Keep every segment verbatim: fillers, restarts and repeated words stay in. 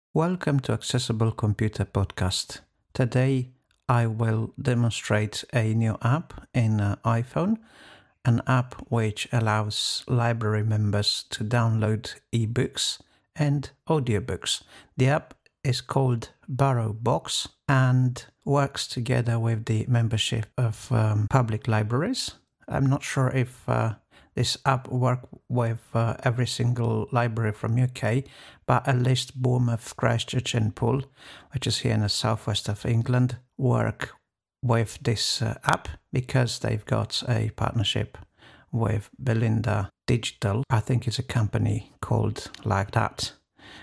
Welcome to Accessible Computer Podcast. Today I will demonstrate a new app in uh, iPhone, an app which allows library members to download ebooks and audiobooks. The app is called BarrowBox and works together with the membership of um, public libraries. I'm not sure if uh, this app works with uh, every single library from U K, but at least Bournemouth, Christchurch and Poole, which is here in the southwest of England, work with this uh, app because they've got a partnership with Belinda Digital. I think it's a company called like that,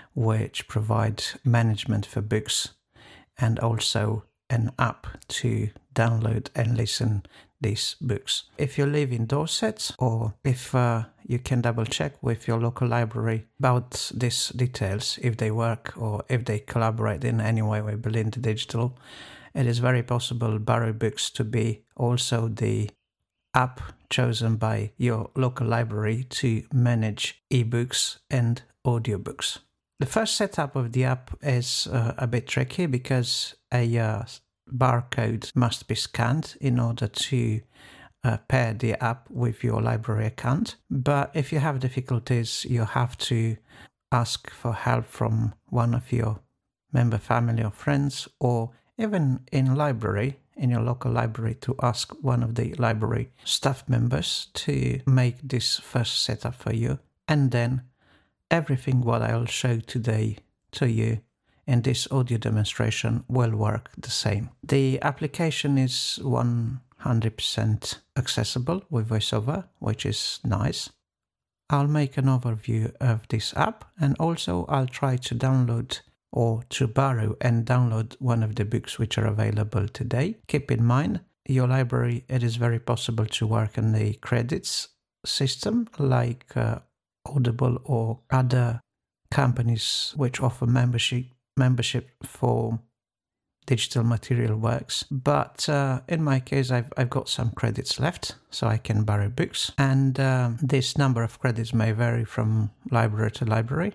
which provides management for books and also an app to download and listen these books. If you live in Dorset, or if uh, you can double check with your local library about these details, if they work or if they collaborate in any way with Belinda Digital, it is very possible BarrowBox to be also the app chosen by your local library to manage ebooks and audiobooks. The first setup of the app is uh, a bit tricky because a uh, barcode must be scanned in order to uh, pair the app with your library account. But if you have difficulties, you have to ask for help from one of your member family or friends, or even in library, in your local library, to ask one of the library staff members to make this first setup for you. And then everything what I'll show today to you in this audio demonstration will work the same. The application is one hundred percent accessible with VoiceOver, which is nice. I'll make an overview of this app, and also I'll try to download or to borrow and download one of the books which are available today. Keep in mind, your library, it is very possible to work on the credits system like uh, Audible or other companies which offer membership membership for digital material works. But uh, in my case, I've, I've got some credits left, so I can borrow books. And uh, this number of credits may vary from library to library.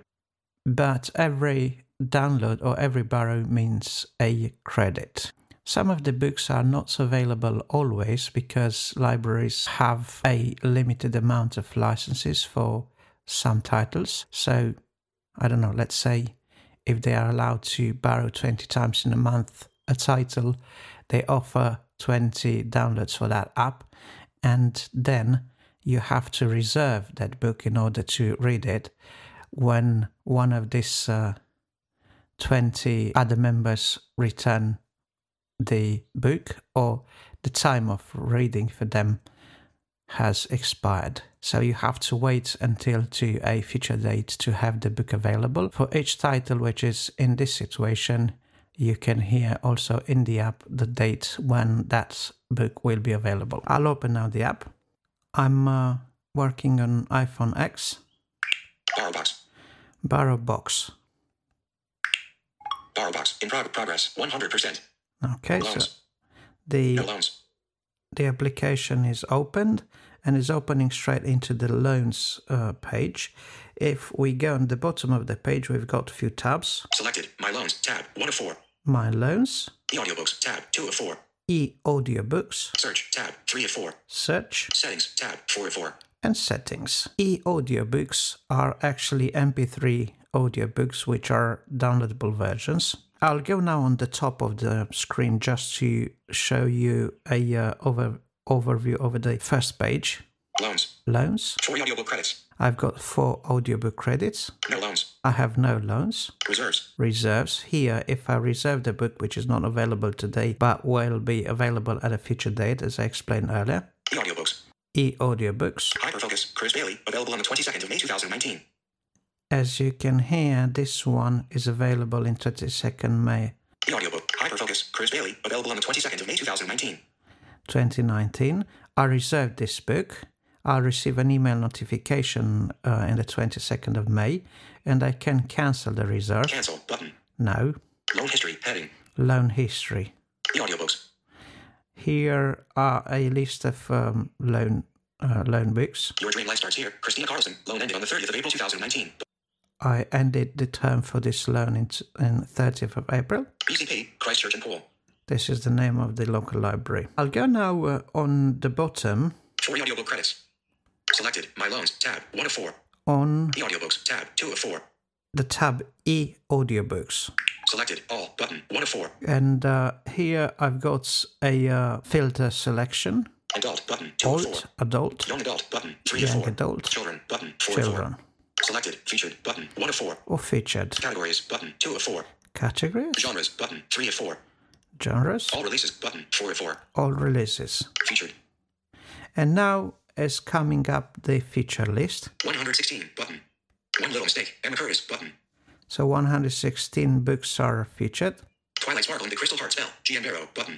But every download or every borrow means a credit. Some of the books are not available always because libraries have a limited amount of licenses for some titles. So, I don't know, let's say if they are allowed to borrow twenty times in a month a title, they offer twenty downloads for that app, and then you have to reserve that book in order to read it when one of these uh, twenty other members return the book or the time of reading for them has expired. So you have to wait until to a future date to have the book available. For each title which is in this situation, you can hear also in the app the date when that book will be available. I'll open now the app. I'm uh, working on iPhone X. BarrowBox. BarrowBox. BarrowBox in prog- progress, one hundred percent. Okay, Loans. so the No loans. the application is opened and is opening straight into the loans uh, page. If we go on the bottom of the page, we've got a few tabs. Selected. My loans. Tab. one of four. My loans, E-audiobooks. Tab. two of four. e-audiobooks, Search. Tab. three of four. search, Settings. Tab. four of four. and settings. E-audiobooks are actually M P three audiobooks, which are downloadable versions. I'll go now on the top of the screen just to show you a uh, over overview over the first page. Loans. Loans. four audiobook credits. I've got four audiobook credits. No loans. I have no loans. Reserves. Reserves. Here, if I reserve the book, which is not available today, but will be available at a future date, as I explained earlier. E-audiobooks. E-audiobooks. Hyperfocus. Chris Bailey. Available on the twenty-second of May two thousand nineteen. As you can hear, this one is available in twenty-second May E-audiobook. Hyperfocus. Chris Bailey. Available on the twenty-second of May two thousand nineteen. twenty nineteen. I reserved this book. I'll receive an email notification uh, in the twenty-second of May, and I can cancel the reserve. Cancel. Button. No. Loan history. Heading. Loan history. E-audiobooks. Here are a list of um, loan uh, loan books. Your dream life starts here. Christina Carlson. Loan ended on the thirtieth of April two thousand nineteen. I ended the term for this loan in, in thirtieth of April. B C P, Christchurch and Poole. This is the name of the local library. I'll go now uh, on the bottom. For the audiobook credits. Selected, My Loans, tab, one of four. On The audiobooks, tab, two of four. the tab E Audiobooks. Selected, all, button, one of four. And uh, here I've got a uh, filter selection. Adult, button, two of four. Alt, adult, Young adult, button, three young of four. adult, Children, button, four children, of four. Selected, featured, button, one of four. or featured. Categories, button, two of four. Categories, Genres, button, three of four. genres, All releases, button, four of four. all releases. Featured, And now is coming up the feature list. one hundred sixteen, button. One Little Mistake, Emma Curtis, button. So one hundred sixteen books are featured. Twilight Sparkle and the Crystal Heart Spell, G M Barrow, button.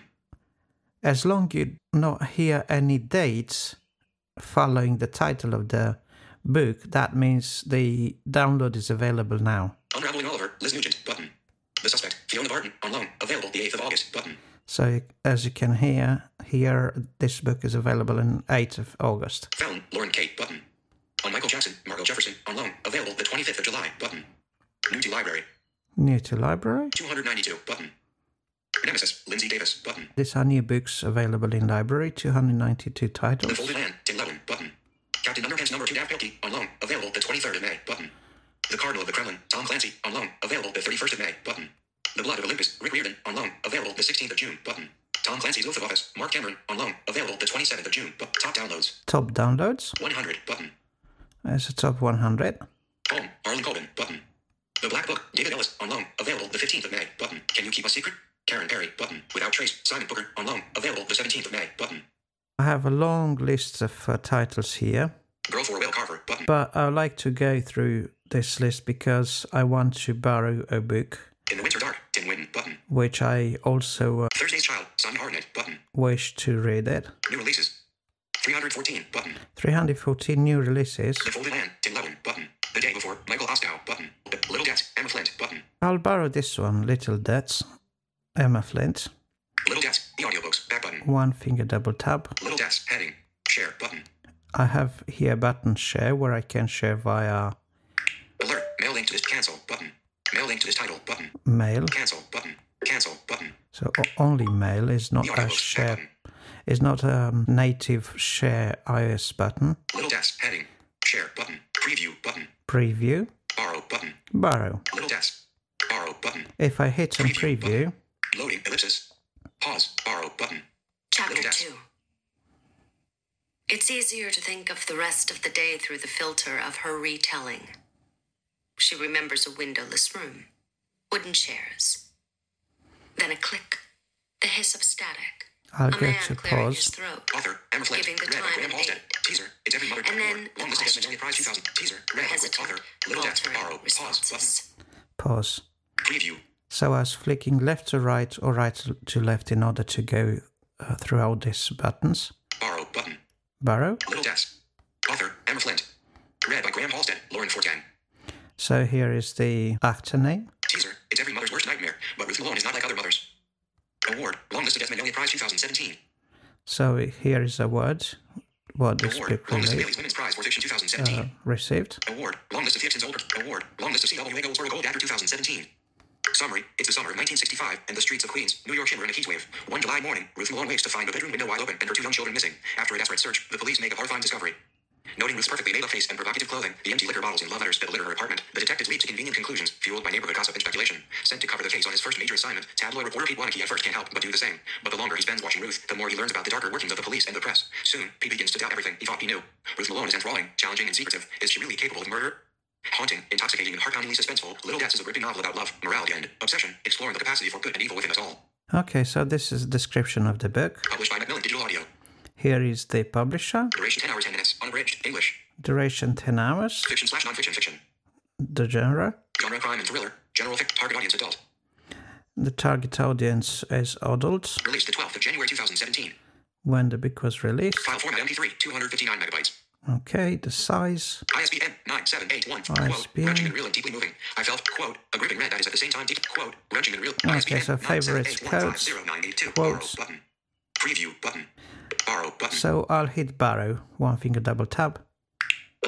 As long as you not hear any dates following the title of the book, that means the download is available now. Unraveling Oliver, Liz Nugent, button. The Suspect, Fiona Barton, on loan, available the eighth of August, button. So as you can hear, here this book is available on eighth of August. Fountain, Lauren Kate, button. On Michael Jackson, Margot Jefferson, on loan, available the twenty-fifth of July, button. New to library, New to library. two hundred ninety-two, button. Nemesis, Lindsay Davis, button. These are new books available in library, two hundred ninety-two The titles. Folded Land, Tim Levin, button. Captain Underpants number two, Daft Guilty, on loan, available the twenty-third of May, button. The Cardinal of the Kremlin, Tom Clancy, on loan, available the thirty-first of May, button. The Blood of Olympus, Rick Riordan, on loan, available the sixteenth of June, button. Tom Clancy's Oath of Office, Mark Cameron, on loan, available the twenty-seventh of June, but top downloads, Top downloads. one hundred, button. There's a top one hundred. Home, Harlan Coben, button. The Black Book, David Ellis, on loan, available the fifteenth of May, button. Can You Keep a Secret? Karen Perry, button. Without Trace, Simon Booker, on loan, available the seventeenth of May, button. I have a long list of uh, titles here, Girl for Will Carver, button. but I like to go through this list because I want to borrow a book, In the Winter Dark, Tim Winton, button. which I also uh, Thursday's Child, Simon Hartnett, button. wish to read it. New releases, three hundred fourteen, button. three hundred fourteen new releases. The Folded Land, Tim Levin, button. The Day Before, Michael Ostow, button. The Little Debts, Emma Flint, button. I'll borrow this one, Little Debts, Emma Flint. Little Debts, the audiobooks, back button. One finger double tap. Little Debts, heading, share, button. I have here button share where I can share via Alert, mail link to this, cancel, button. Mail link to this title, button. mail. Cancel, button. Cancel, button. So o- only mail is not The a audiobooks, back share, button. is not a native share iOS button. Little Debts, heading, share, button. Preview, button. Preview, Borrow, button. borrow. Little Debts, borrow, button. If I hit on Preview, preview, Loading, ellipsis. Pause, borrow, button. Chapter Little Debts. two. It's easier to think of the rest of the day through the filter of her retelling. She remembers a windowless room, wooden chairs, then a click, the hiss of static, I'll a go man to clearing his pause. throat, Author, Emma Flint. Giving the Read by time Graham and Halstead. date. Teaser. It's every mother. And then award. the Long list of questions, Magnolia Prize two thousand. Teaser. Read. hesitant, Author. Little Debts. faltering Borrow. Pause. Button. responses. Pause. Preview. So I was flicking left to right or right to left in order to go uh, throughout these buttons. Borrow. Button. Borrow. Little Debts. Author, Emma Flint. Read by Graham Halstead. Lauren Fortan. So here is the actor name. Teaser. It's every mother's worst nightmare, but Ruth Malone is not like other mothers. Award. Long list of Death Magnolia Prize twenty seventeen. So here is a word. What this Award. book Long list of really, Bailey's Women's Prize for Fiction twenty seventeen. uh, received. Award. Long list of Fiftons Older. Award. Long list of C W A Goldsboro Gold Actor twenty seventeen. Summary. It's the summer of nineteen sixty-five, and the streets of Queens, New York shimmer in a heat wave. One July morning, Ruth Malone wakes to find a bedroom window wide open and her two young children missing. After a desperate search, the police make a horrifying discovery. Noting Ruth's perfectly made-up face and provocative clothing, the empty liquor bottles and love letters that litter her apartment, the detectives leap to convenient conclusions, fueled by neighborhood gossip and speculation. Sent to cover the case on his first major assignment, tabloid reporter Pete Wanacke at first can't help but do the same. But the longer he spends watching Ruth, the more he learns about the darker workings of the police and the press. Soon, Pete begins to doubt everything he thought he knew. Ruth Malone is enthralling, challenging, and secretive. Is she really capable of murder? Haunting, intoxicating, and heart-poundingly suspenseful, Little Debts is a gripping novel about love, morality, and obsession, exploring the capacity for good and evil within us all. Okay, so this is a description of the book. Published by Macmillan Digital Audio. Here is the publisher. Duration ten hours ten minutes. Unabridged. English. Duration ten hours. Fiction slash non-fiction fiction. The genre. Genre crime and thriller. General fic. Target audience adult. The target audience is adults. Released the twelfth of January twenty seventeen. When the book was released. File format M P three. two hundred fifty-nine megabytes. Okay, the size. I S B N nine seven eight one. I S Quote. B N. Wrenching and real and deeply moving. I felt, quote, a gripping read that is at the same time deep, quote, wrenching and real. Okay, I S B N so favorites, quotes, Borrow quotes. button. Preview button. Borrow button. So I'll hit borrow. One finger double tap. Alert.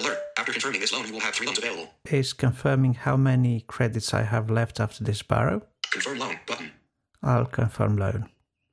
After confirming this loan, you will have three loans available. Is confirming how many credits I have left after this borrow. Confirm loan button. I'll confirm loan.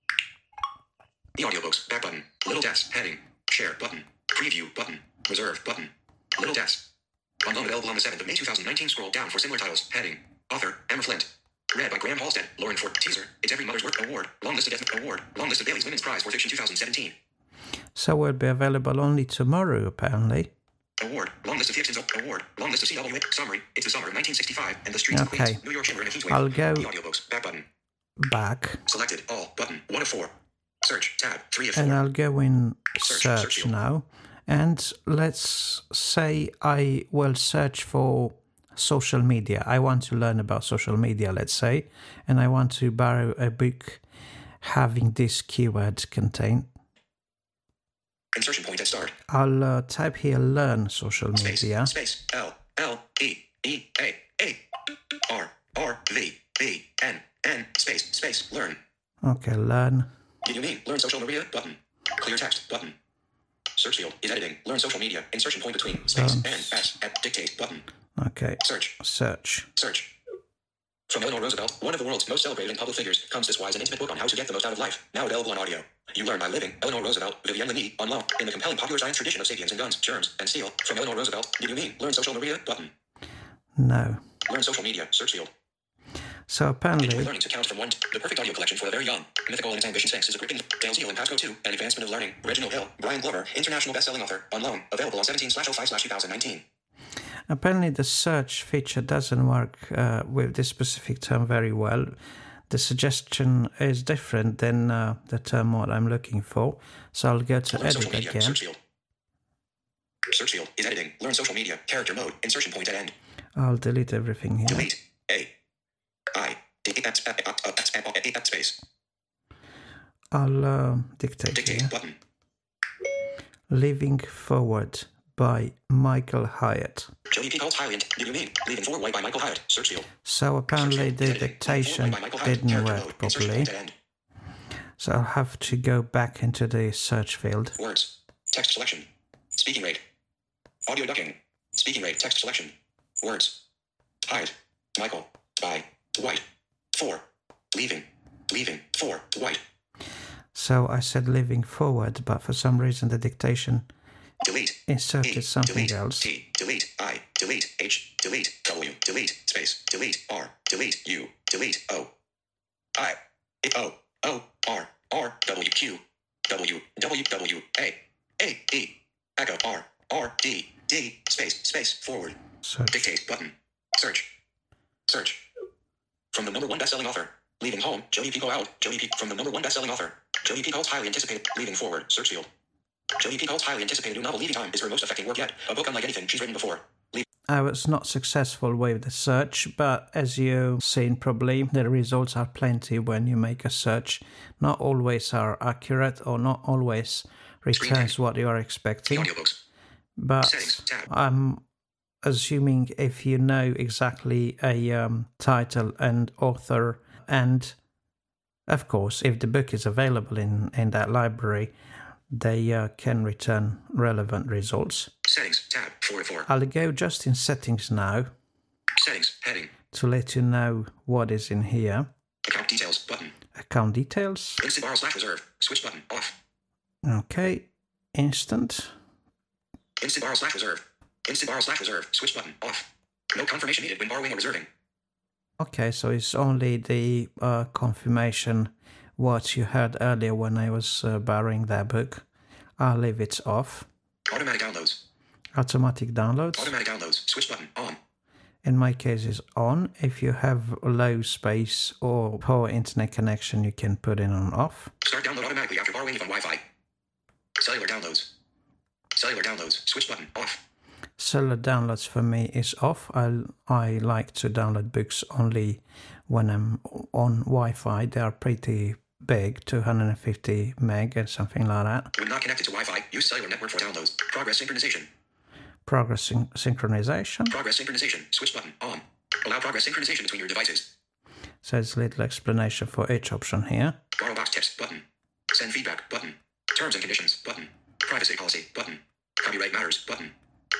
The audiobooks back button. Little desk heading. Share button. Preview button. Reserve button. Little desk. On loan available on the seventh of May two thousand nineteen. Scroll down for similar titles. Heading. Author Emma Flint. Read by Graham Halstead. Lauren Ford. Teaser. It's Every Mother's Work Award. Long list of Death Award. Long list of Bailey's Women's Prize for Fiction two thousand seventeen. So will be available only tomorrow, apparently. Award. Long list of Gibson's Award. Long list of C W. Summary. It's the summer of nineteen sixty-five and the streets Okay. of Queens, New York Chamber in a heat wave. I'll go The audiobooks back button. back. Selected all button. One of four. Search tab. Three of four. And I'll go in Search, search, search now. And let's say I will search for social media. I want to learn about social media, let's say, and I want to borrow a book having this keyword contained. Insertion point at start. I'll uh, type here learn social Space. media. Space. L. L. E. E. A. A. R. R. V. V. N. N. Space. Space. Learn. Okay, learn. Did you mean learn social media button? Clear text button. Search field is editing. Learn social media. Insertion point between space Um, and S at dictate button. Okay, Search. search. Search. From Eleanor Roosevelt, one of the world's most celebrated and public figures, comes this wise and intimate book on how to get the most out of life. Now available on audio. You learn by living. Eleanor Roosevelt, Vivienne Leigh, on loan. In the compelling popular science tradition of sapiens and guns, germs, and steel. From Eleanor Roosevelt, did you mean learn social media button? No. Learn social media. Search field. So Enjoy apparently, learning to count from one. To the perfect audio collection for the very young. Mythical and its ambition six is a gripping. Dale Zeal and Pasco two. An advancement of learning. Reginald Hill. Brian Glover. International best-selling author. On loan. Available on seventeen slash oh five slash two thousand nineteen. apparently the search feature doesn't work uh, with this specific term very well. The suggestion is different than uh, the term what I'm looking for. So I'll go to Learn social edit media. again. Search field. Search field is editing. Learn social media. Character mode. Insertion point at end. I'll delete everything here. Delete. A. I. D. At, at, at, at, at, at space. I'll uh, dictate Dictate here. button. Living Forward by Michael Hyatt. Jody P. calls highly. Did you mean leaving forward white by Michael Hyatt? Search field. So apparently Search field. the Editing. dictation Leaving forward by Michael Hyatt. didn't Character work mode. Insertion properly. point at end. So I'll have to go back into the search field. Words. Text selection. Speaking rate. Audio ducking. Speaking rate. Text selection. Words. Hyatt. Michael. By. White. Four. Leaving. Leaving. Four. White. So I said living forward, but for some reason the dictation Delete. inserted E, something delete, else. T, delete, I, delete, H, delete, W, delete, space, delete, R, delete, U, delete, O, I, O, O, R, R, W, Q, W, W, W, A, A, E, echo, R, R, D, D, space, space, forward, Search. dictate, button, search, search. From the number one best-selling author, Leaving Home, Jodi Picoult out, Jodi Picoult, from the number one best-selling author, Jodi Picoult's highly anticipated, Leaving Forward, search field. Jodi Picoult's highly anticipated new novel Leaving Time is her most affecting work yet, a book unlike anything she's written before. Leave- I was not successful with the search, but as you've seen probably, the results are plenty when you make a search. Not always are accurate or not always returns what you are expecting. Audiobooks. But Settings, tab. I'm assuming if you know exactly a um, title and author, and of course, if the book is available in, in that library, they uh, can return relevant results. Settings, tab, four to four. I'll go just in settings now Settings, heading, to let you know what is in here. account details, button, Account details. instant borrow slash reserve, switch button, off, Okay. Instant. instant borrow slash reserve, instant borrow slash reserve, switch button, off. No confirmation needed when borrowing or reserving. Okay, so it's only the uh, confirmation what you heard earlier when I was uh, borrowing that book. I'll leave it off. Automatic downloads, Automatic downloads. automatic downloads, switch button, on. In my case is on. If you have low space or poor internet connection, you can put it on off. Start download automatically after borrowing from Wi-Fi. Cellular downloads, cellular downloads, switch button, off. Cellular downloads for me is off. I I like to download books only when I'm on Wi-Fi. They are pretty big, two hundred fifty meg or something like that. When not connected to Wi-Fi, use cellular network for downloads. Progress synchronization, Progress syn- synchronization. progress synchronization, switch button, on. Allow progress synchronization between your devices. So there's a little explanation for each option here. Borrow box tips, button. Send feedback, button. Terms and conditions, button. Privacy policy, button. Copyright matters, button.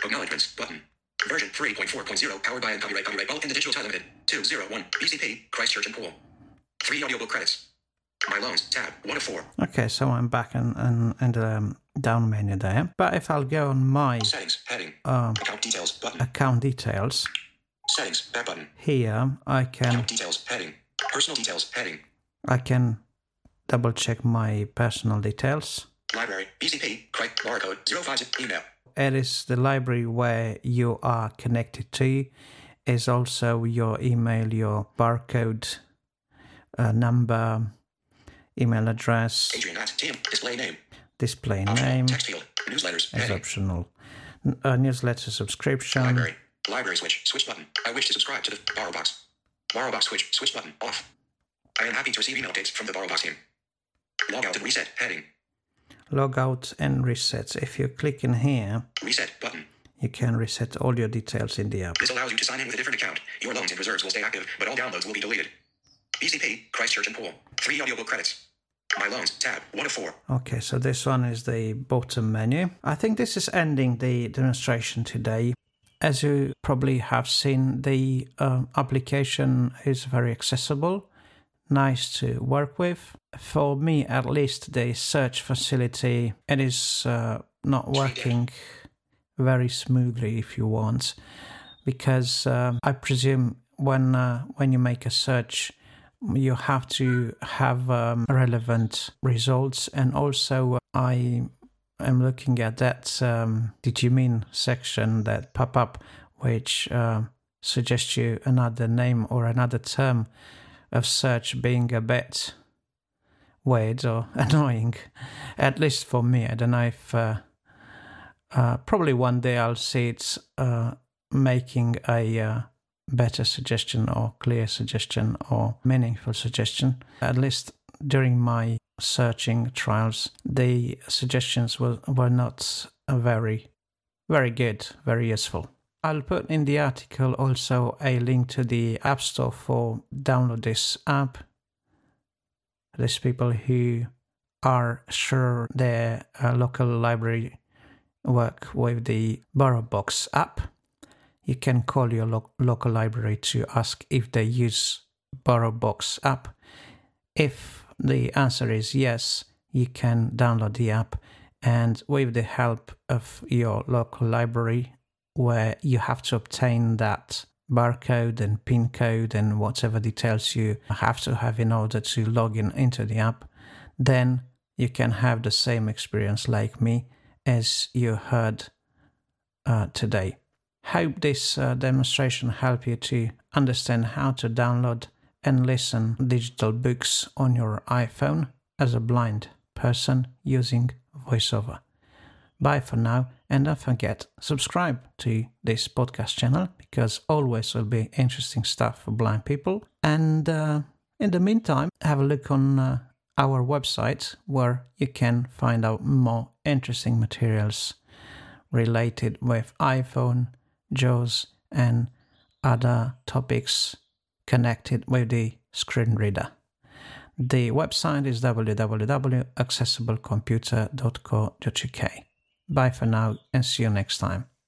Acknowledgements button. Version three point four point oh, powered by and copyright copyright all in the Digital Tie Limited. two oh one, B C P, Christchurch and Poole. Three audiobook credits. My loans, tab, one of four. Okay, so I'm back in, in, in the um, down menu there. But if I'll go on my Settings, heading, um, account details button. account details, Settings, back button. here I can Account details, heading, personal details, heading. I can double check my personal details. Library, B C P, Christ, barcode, zero five, email. It is the library where you are connected to. Is also your email, your barcode, uh, number, email address. Adrian at T M, display name. Display Optional, name text field, newsletters, is heading. optional. N- uh, newsletter subscription. Library, library switch, switch button. I wish to subscribe to the borrow box. Borrow box switch, switch button, off. I am happy to receive email updates from the borrow box team. Log out and reset, heading. Log out and reset. If you click in here, Reset button. you can reset all your details in the app. This allows you to sign in with a different account. Your loans and reserves will stay active, but all downloads will be deleted. B C P, Christchurch and Poole. Three audiobook credits. My loans, tab, one of four. Okay, so this one is the bottom menu. I think this is ending the demonstration today. As you probably have seen, the uh, application is very accessible, nice to work with. For me, at least, the search facility, it is uh, not working very smoothly, if you want, because uh, I presume when uh, when you make a search, you have to have um, relevant results. And also, I am looking at that um, did you mean section that pop up, which uh, suggests you another name or another term of search being a bit weird or annoying, at least for me. I don't know if uh, uh, probably one day I'll see it uh, making a uh, better suggestion or clear suggestion or meaningful suggestion. At least during my searching trials, the suggestions were, were not very, very good, very useful. I'll put in the article also a link to the App Store for download this app. There's people who are sure their uh, local library work with the BorrowBox app. You can call your lo- local library to ask if they use BorrowBox app. If the answer is yes, you can download the app, and with the help of your local library, where you have to obtain that barcode and PIN code and whatever details you have to have in order to log in into the app, then you can have the same experience like me as you heard uh, today. Hope this uh, demonstration helped you to understand how to download and listen digital books on your iPhone as a blind person using VoiceOver. Bye for now, and don't forget, subscribe to this podcast channel, because always will be interesting stuff for blind people. And uh, in the meantime, have a look on uh, our website, where you can find out more interesting materials related with iPhone, JAWS, and other topics connected with the screen reader. The website is w w w dot accessible computer dot co dot u k. Bye for now, and see you next time.